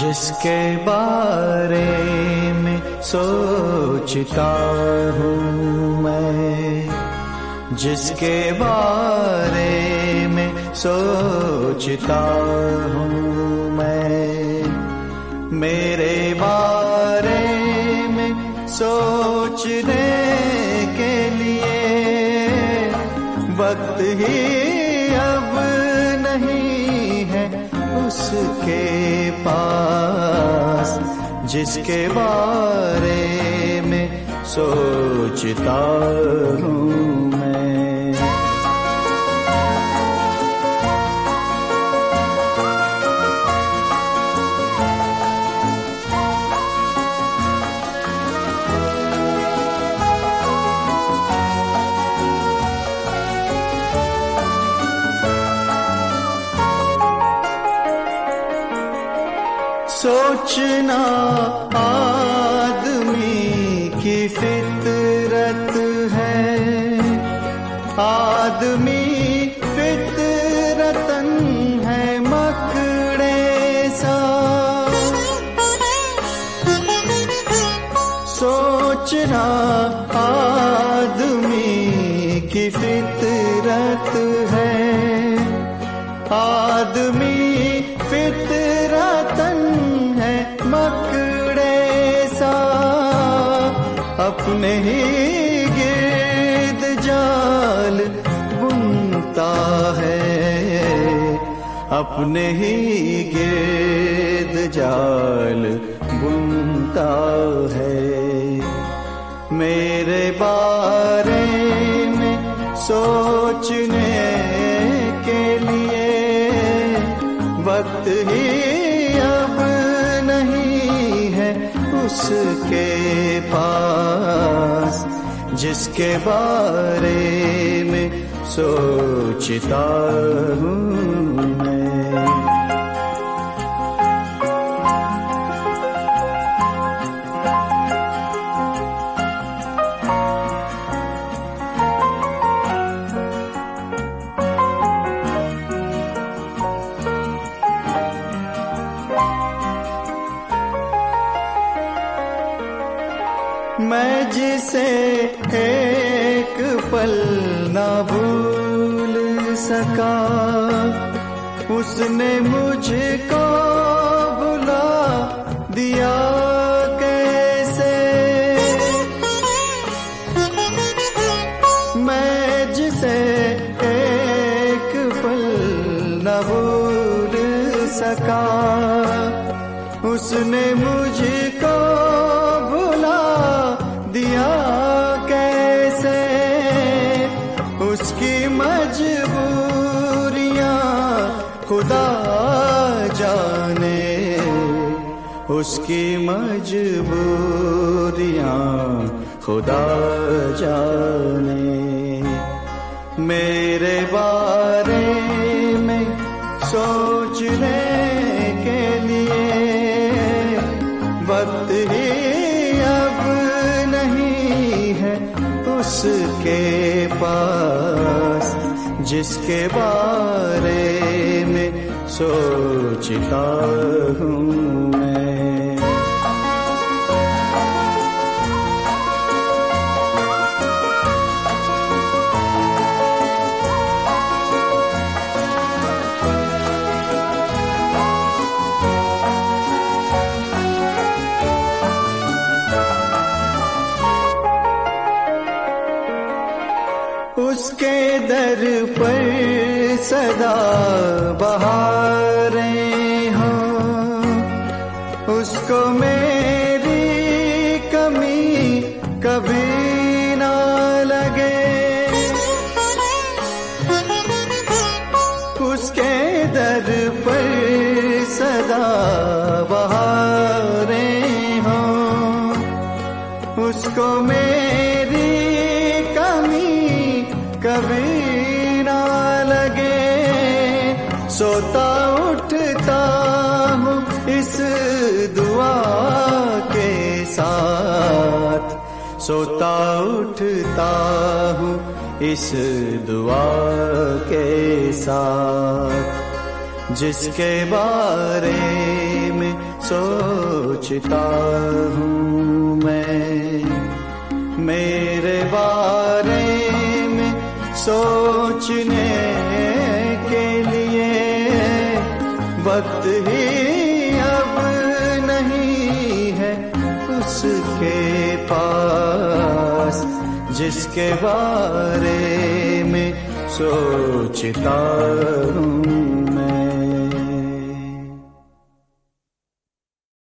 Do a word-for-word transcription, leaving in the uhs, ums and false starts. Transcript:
जिसके बारे में सोचता हूँ मैं, जिसके बारे में सोचता हूँ मैं, मेरे बारे में सोचने के लिए वक्त ही अब नहीं है उसके पास, जिसके बारे में सोचता हूँ मैं। सोचना आदमी की फितरत है, आदमी फितरतन है मकड़े सा। सोचना आदमी की फितरत है, आदमी फितरतन है मकड़े सा। अपने ही गिर्द जाल बुनता है, अपने ही गिर्द जाल बुनता है। मेरे बारे में सोचने के लिए वक्त ही अब नहीं है उसके पास, जिसके बारे में सोचता हूँ मैं। मैं जिसे एक पल ना भूल सका, उसने मुझको भुला दिया कैसे। मैं जिसे एक पल ना भूल सका, उसने मुझको दिया कैसे। उसकी मजबूरियां खुदा जाने, उसकी मजबूरियां खुदा जाने। मेरे बारे में सोचने के लिए वक्त ही उसके पास, जिसके बारे में सोचता हूँ मैं। उसके दर पर सदा बहारें हों, उसको मेरी कमी कभी ना लगे। उसके दर पर सदा बहारें हों, उसको मेरी कभी ना लगे। सोता उठता हूँ इस दुआ के साथ, सोता उठता हूँ इस दुआ के साथ, जिसके बारे में सोचता हूँ मैं। मेरे बारे में सोचने के लिए वक्त ही अब नहीं है उसके पास, जिसके बारे में सोचता हूँ